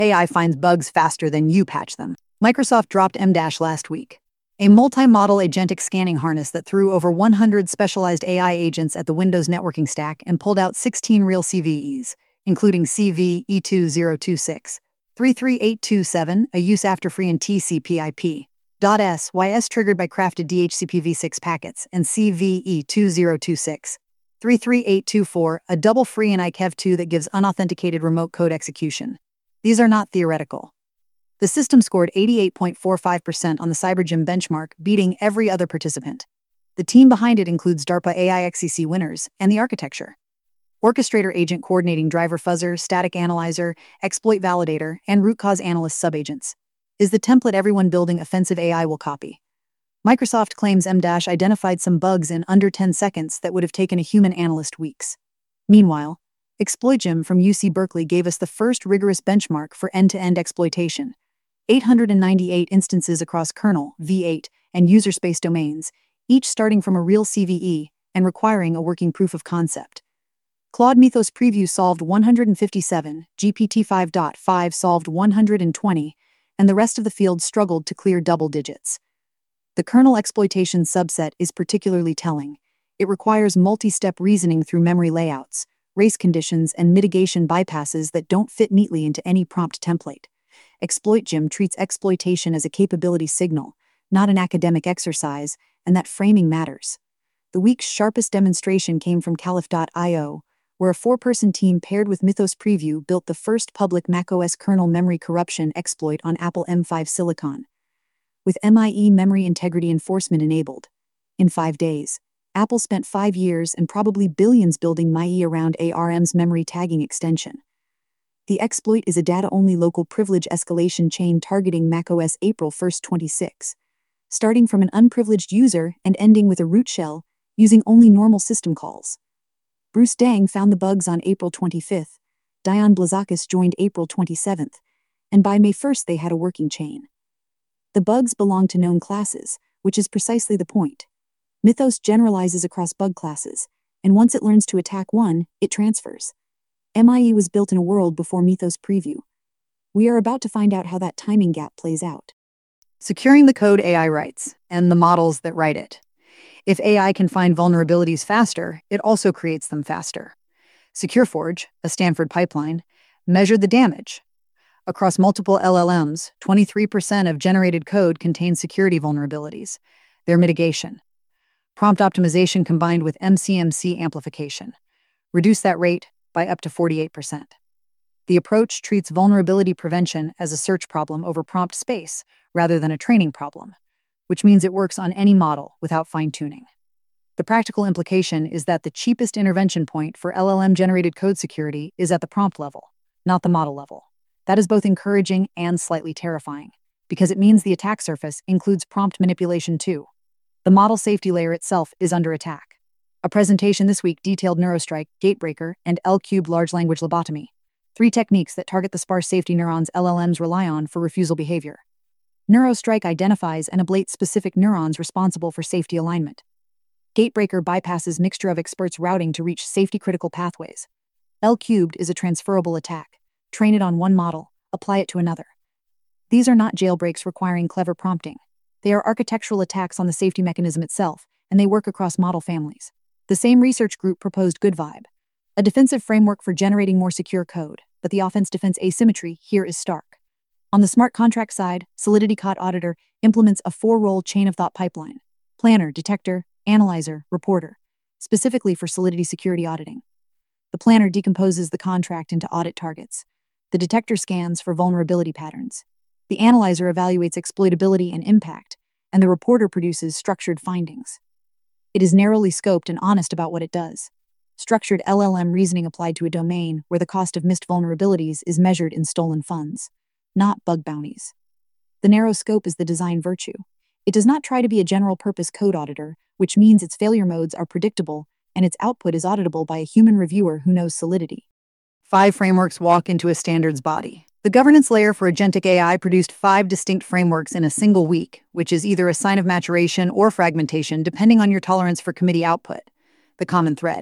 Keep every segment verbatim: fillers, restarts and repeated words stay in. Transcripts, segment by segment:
A I finds bugs faster than you patch them. Microsoft dropped M Dash last week, a multi-model agentic scanning harness that threw over one hundred specialized A I agents at the Windows networking stack and pulled out sixteen real C V Es, including C V E two zero two six, three three eight two seven, a use after free and T C P I P. .S Y S triggered by crafted D H C P v six packets, and C V E two zero two six, three three eight two four, a double free and I K E V two that gives unauthenticated remote code execution. These are not theoretical. The system scored eighty-eight point four five percent on the CyberGym benchmark, beating every other participant. The team behind it includes DARPA A I X C C winners and the architecture. Orchestrator agent coordinating driver fuzzer, static analyzer, exploit validator, and root cause analyst subagents is the template everyone building offensive A I will copy. Microsoft claims M Dash identified some bugs in under ten seconds that would have taken a human analyst weeks. Meanwhile, ExploitGym from U C Berkeley gave us the first rigorous benchmark for end-to-end exploitation. eight hundred ninety-eight instances across kernel, V eight, and user space domains, each starting from a real C V E and requiring a working proof of concept. Claude Mythos Preview solved one hundred fifty-seven, G P T five point five solved one hundred twenty, and the rest of the field struggled to clear double digits. The kernel exploitation subset is particularly telling. It requires multi-step reasoning through memory layouts, race conditions, and mitigation bypasses that don't fit neatly into any prompt template. ExploitGym treats exploitation as a capability signal, not an academic exercise, and that framing matters. The week's sharpest demonstration came from Caliph dot i o, where a four-person team paired with Mythos Preview built the first public macOS kernel memory corruption exploit on Apple M five Silicon. With M I E memory integrity enforcement enabled. In five days, Apple spent five years and probably billions building M I E around A R M's memory tagging extension. The exploit is a data-only local privilege escalation chain targeting macOS April first, twenty-six, starting from an unprivileged user and ending with a root shell, using only normal system calls. Bruce Dang found the bugs on April twenty-fifth, Dion Blazakis joined April twenty-seventh, and by May first they had a working chain. The bugs belong to known classes, which is precisely the point. Mythos generalizes across bug classes, and once it learns to attack one, it transfers. M I E was built in a world before Mythos Preview. We are about to find out how that timing gap plays out. Securing the code A I writes, and the models that write it. If A I can find vulnerabilities faster, it also creates them faster. SecureForge, a Stanford pipeline, measured the damage. Across multiple L L Ms, twenty-three percent of generated code contains security vulnerabilities. Their mitigation. Prompt optimization combined with M C M C amplification. Reduce that rate by up to forty-eight percent. The approach treats vulnerability prevention as a search problem over prompt space rather than a training problem, which means it works on any model without fine-tuning. The practical implication is that the cheapest intervention point for L L M-generated code security is at the prompt level, not the model level. That is both encouraging and slightly terrifying, because it means the attack surface includes prompt manipulation too. The model safety layer itself is under attack. A presentation this week detailed NeuroStrike, Gatebreaker, and L-Cubed large language lobotomy, three techniques that target the sparse safety neurons L L Ms rely on for refusal behavior. NeuroStrike identifies and ablates specific neurons responsible for safety alignment. Gatebreaker bypasses mixture of experts routing to reach safety-critical pathways. L-Cubed is a transferable attack. Train it on one model, apply it to another. These are not jailbreaks requiring clever prompting. They are architectural attacks on the safety mechanism itself, and they work across model families. The same research group proposed GoodVibe, a defensive framework for generating more secure code, but the offense-defense asymmetry here is stark. On the smart contract side, Solidity Code Auditor implements a four-role chain-of-thought pipeline: planner, detector, analyzer, reporter, specifically for Solidity security auditing. The planner decomposes the contract into audit targets. The detector scans for vulnerability patterns. The analyzer evaluates exploitability and impact, and the reporter produces structured findings. It is narrowly scoped and honest about what it does. Structured L L M reasoning applied to a domain where the cost of missed vulnerabilities is measured in stolen funds, not bug bounties. The narrow scope is the design virtue. It does not try to be a general-purpose code auditor, which means its failure modes are predictable and its output is auditable by a human reviewer who knows Solidity. Five frameworks walk into a standards body. The governance layer for agentic A I produced five distinct frameworks in a single week, which is either a sign of maturation or fragmentation depending on your tolerance for committee output. The common thread: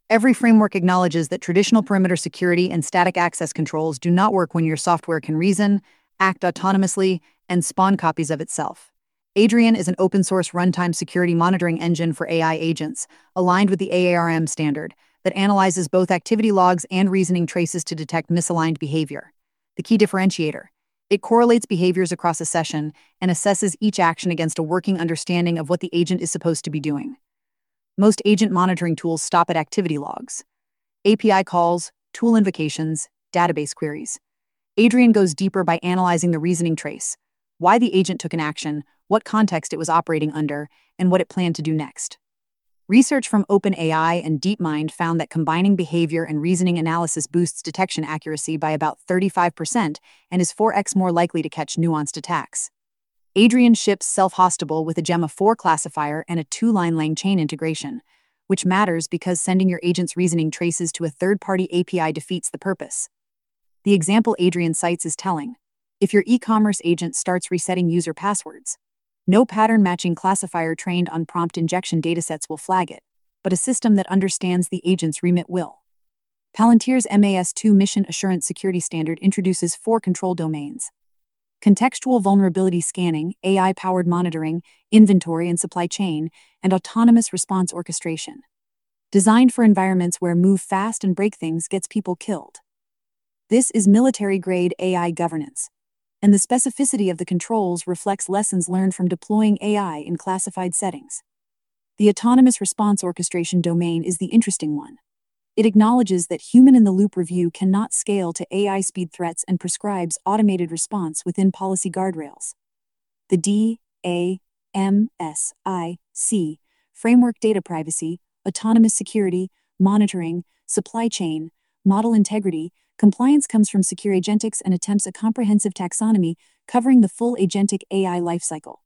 Every framework acknowledges that traditional perimeter security and static access controls do not work when your software can reason, act autonomously, and spawn copies of itself. Adrian is an open-source runtime security monitoring engine for A I agents, aligned with the A A R M standard, that analyzes both activity logs and reasoning traces to detect misaligned behavior. The key differentiator: it correlates behaviors across a session and assesses each action against a working understanding of what the agent is supposed to be doing. Most agent monitoring tools stop at activity logs, A P I calls, tool invocations, database queries. Adrian goes deeper by analyzing the reasoning trace, why the agent took an action, what context it was operating under, and what it planned to do next. Research from OpenAI and DeepMind found that combining behavior and reasoning analysis boosts detection accuracy by about thirty-five percent and is four x more likely to catch nuanced attacks. Adrian ships self-hostable with a Gemma four classifier and a two-line LangChain integration, which matters because sending your agent's reasoning traces to a third-party A P I defeats the purpose. The example Adrian cites is telling. If your e-commerce agent starts resetting user passwords, no pattern-matching classifier trained on prompt injection datasets will flag it, but a system that understands the agent's remit will. Palantir's M A S two Mission Assurance Security Standard introduces four control domains: contextual vulnerability scanning, A I-powered monitoring, inventory and supply chain, and autonomous response orchestration. Designed for environments where move fast and break things gets people killed. This is military-grade A I governance, and the specificity of the controls reflects lessons learned from deploying A I in classified settings. The autonomous response orchestration domain is the interesting one. It acknowledges that human-in-the-loop review cannot scale to A I speed threats and prescribes automated response within policy guardrails. The D A M S I C framework: data privacy, autonomous security, monitoring, supply chain, model integrity, compliance comes from Secure Agentics and attempts a comprehensive taxonomy covering the full agentic A I lifecycle.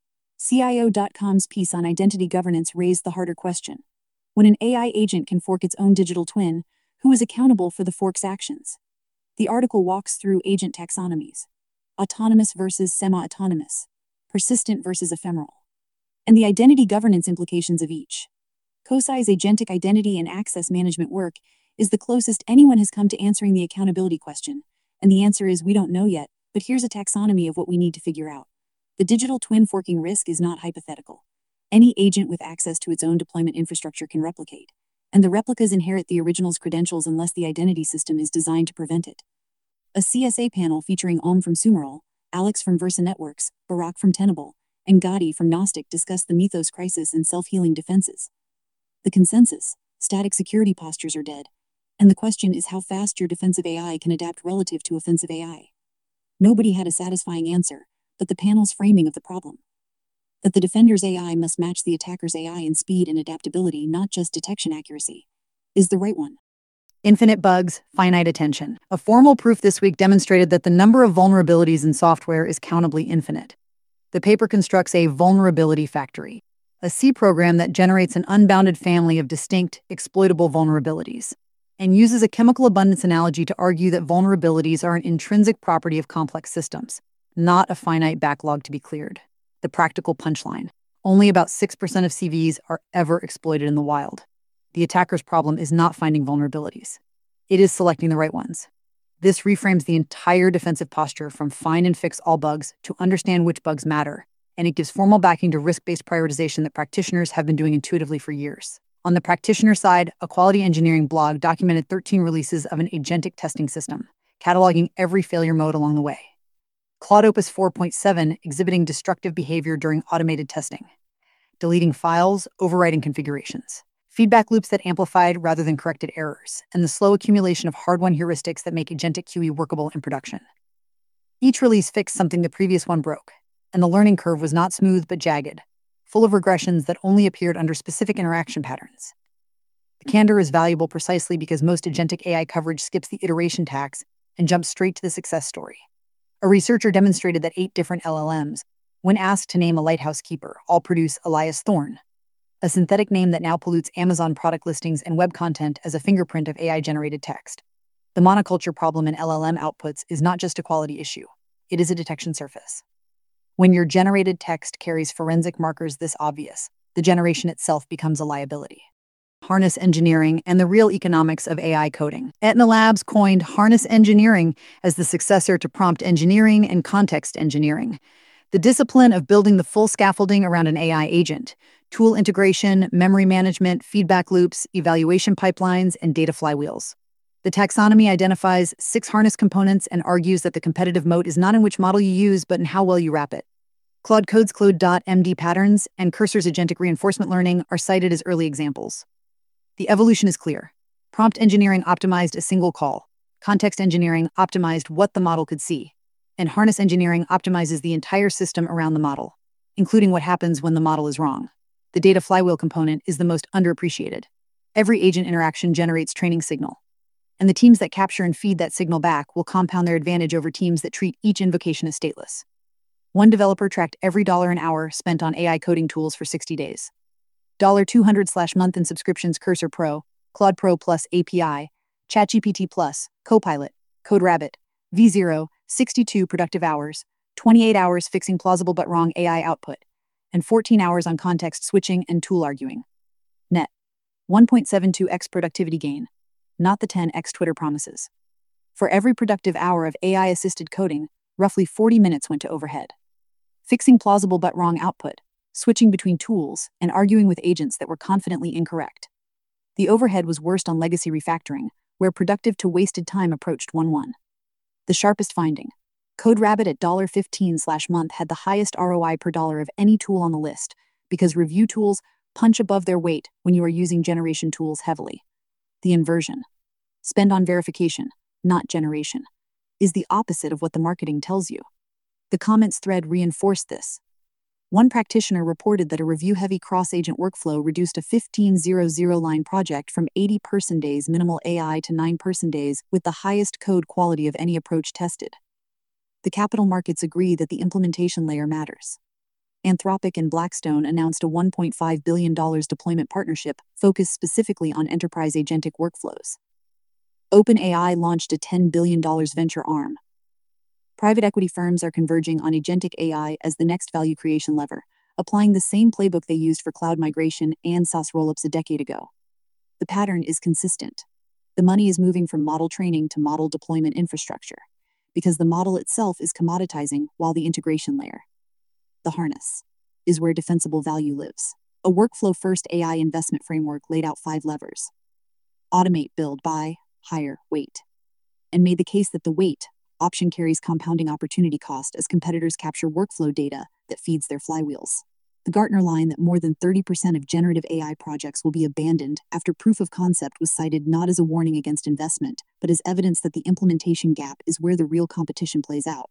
C I O dot com's piece on identity governance raised the harder question. When an A I agent can fork its own digital twin, who is accountable for the fork's actions? The article walks through agent taxonomies: autonomous versus semi-autonomous, persistent versus ephemeral, and the identity governance implications of each. COSI's agentic identity and access management work is the closest anyone has come to answering the accountability question, and the answer is we don't know yet, but here's a taxonomy of what we need to figure out. The digital twin forking risk is not hypothetical. Any agent with access to its own deployment infrastructure can replicate, and the replicas inherit the original's credentials unless the identity system is designed to prevent it. A C S A panel featuring Om from Sumerall, Alex from Versa Networks, Barak from Tenable, and Gadi from Gnostic discussed the Mythos crisis and self-healing defenses. The consensus: static security postures are dead, and the question is how fast your defensive A I can adapt relative to offensive A I. Nobody had a satisfying answer, but the panel's framing of the problem: that the defender's A I must match the attacker's A I in speed and adaptability, not just detection accuracy, is the right one. Infinite bugs, finite attention. A formal proof this week demonstrated that the number of vulnerabilities in software is countably infinite. The paper constructs a vulnerability factory, a C program that generates an unbounded family of distinct, exploitable vulnerabilities, and uses a chemical abundance analogy to argue that vulnerabilities are an intrinsic property of complex systems, not a finite backlog to be cleared. The practical punchline: only about six percent of C Vs are ever exploited in the wild. The attacker's problem is not finding vulnerabilities. It is selecting the right ones. This reframes the entire defensive posture from find and fix all bugs to understand which bugs matter, and it gives formal backing to risk-based prioritization that practitioners have been doing intuitively for years. On the practitioner side, a quality engineering blog documented thirteen releases of an agentic testing system, cataloging every failure mode along the way. Claude Opus four point seven exhibiting destructive behavior during automated testing, deleting files, overwriting configurations, feedback loops that amplified rather than corrected errors, and the slow accumulation of hard-won heuristics that make agentic Q E workable in production. Each release fixed something the previous one broke, and the learning curve was not smooth but jagged, full of regressions that only appeared under specific interaction patterns. The candor is valuable precisely because most agentic A I coverage skips the iteration tax and jumps straight to the success story. A researcher demonstrated that eight different L L Ms, when asked to name a lighthouse keeper, all produce Elias Thorne, a synthetic name that now pollutes Amazon product listings and web content as a fingerprint of A I-generated text. The monoculture problem in L L M outputs is not just a quality issue, it is a detection surface. When your generated text carries forensic markers this obvious, the generation itself becomes a liability. harness engineering and the real economics of A I coding. Etna Labs coined harness engineering as the successor to prompt engineering and context engineering, the discipline of building the full scaffolding around an A I agent: tool integration, memory management, feedback loops, evaluation pipelines, and data flywheels. The taxonomy identifies six harness components and argues that the competitive moat is not in which model you use, but in how well you wrap it. Claude Code's Claude.md patterns and Cursor's agentic reinforcement learning are cited as early examples. The evolution is clear. Prompt engineering optimized a single call. Context engineering optimized what the model could see. And harness engineering optimizes the entire system around the model, including what happens when the model is wrong. The data flywheel component is the most underappreciated. Every agent interaction generates training signal, and the teams that capture and feed that signal back will compound their advantage over teams that treat each invocation as stateless. One developer tracked every dollar an hour spent on A I coding tools for sixty days. two hundred slash month in subscriptions: Cursor Pro, Claude Pro Plus A P I, ChatGPT Plus, Copilot, CodeRabbit, V zero, sixty-two productive hours, twenty-eight hours fixing plausible but wrong A I output, and fourteen hours on context switching and tool arguing. Net one point seven two x productivity gain, not the ten x Twitter promises. For every productive hour of A I-assisted coding, roughly forty minutes went to overhead. Fixing plausible but wrong output, switching between tools, and arguing with agents that were confidently incorrect. The overhead was worst on legacy refactoring, where productive to wasted time approached one one. The sharpest finding: CodeRabbit at fifteen dollars slash month had the highest R O I per dollar of any tool on the list, because review tools punch above their weight when you are using generation tools heavily. The inversion: spend on verification, not generation, is the opposite of what the marketing tells you. The comments thread reinforced this. One practitioner reported that a review-heavy cross-agent workflow reduced a fifteen thousand line project from eighty person days minimal A I to nine person days with the highest code quality of any approach tested. The capital markets agree that the implementation layer matters. Anthropic and Blackstone announced a one point five billion dollars deployment partnership focused specifically on enterprise agentic workflows. OpenAI launched a ten billion dollars venture arm. Private equity firms are converging on agentic A I as the next value creation lever, applying the same playbook they used for cloud migration and SaaS rollups a decade ago. The pattern is consistent. The money is moving from model training to model deployment infrastructure, because the model itself is commoditizing while the integration layer, the harness, is where defensible value lives. A workflow-first A I investment framework laid out five levers: automate, build, buy, hire, wait, and made the case that the wait option carries compounding opportunity cost as competitors capture workflow data that feeds their flywheels. The Gartner line that more than thirty percent of generative A I projects will be abandoned after proof of concept was cited not as a warning against investment, but as evidence that the implementation gap is where the real competition plays out.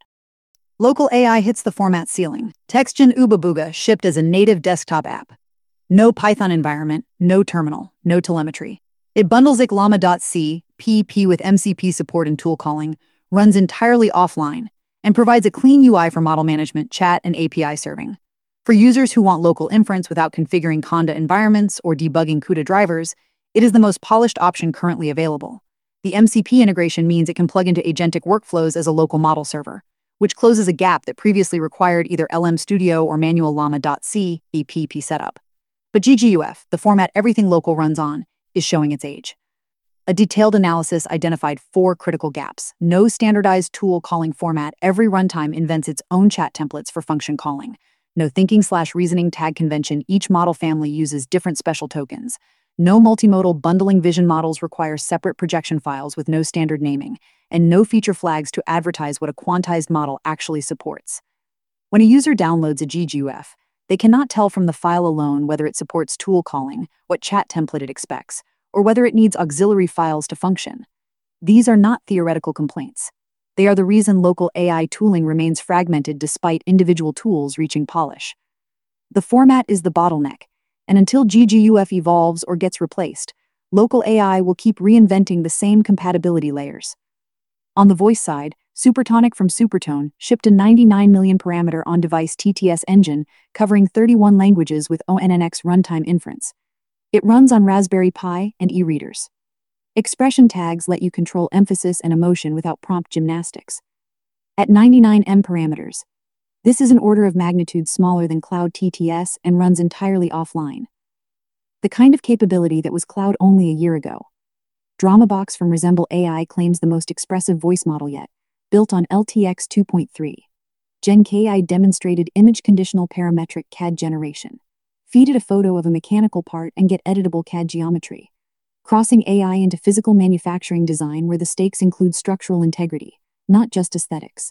Local A I hits the format ceiling. TextGen Ubabooga shipped as a native desktop app. No Python environment, no terminal, no telemetry. It bundles llama.c, P P with M C P support and tool calling, runs entirely offline, and provides a clean U I for model management, chat, and A P I serving. For users who want local inference without configuring Conda environments or debugging CUDA drivers, it is the most polished option currently available. The M C P integration means it can plug into agentic workflows as a local model server, which closes a gap that previously required either L M Studio or manual llama.c, a P P setup. But G G U F, the format everything local runs on, is showing its age. A detailed analysis identified four critical gaps. No standardized tool calling format. Every runtime invents its own chat templates for function calling. No thinking slash reasoning tag convention. Each model family uses different special tokens. No multimodal bundling. Vision models require separate projection files with no standard naming, and no feature flags to advertise what a quantized model actually supports. When a user downloads a G G U F, they cannot tell from the file alone whether it supports tool calling, what chat template it expects, or whether it needs auxiliary files to function. These are not theoretical complaints. They are the reason local A I tooling remains fragmented despite individual tools reaching polish. The format is the bottleneck, and until G G U F evolves or gets replaced, local A I will keep reinventing the same compatibility layers. On the voice side, Supertonic from Supertone shipped a ninety-nine million parameter on-device T T S engine covering thirty-one languages with O N N X runtime inference. It runs on Raspberry Pi and e-readers. Expression tags let you control emphasis and emotion without prompt gymnastics. At ninety-nine M parameters, this is an order of magnitude smaller than Cloud T T S and runs entirely offline. the kind of capability that was cloud only a year ago. DramaBox from Resemble A I claims the most expressive voice model yet, built on L T X two point three. Gen K I demonstrated image conditional parametric C A D generation. Feed it a photo of a mechanical part and get editable C A D geometry. Crossing A I into physical manufacturing design where the stakes include structural integrity, not just aesthetics.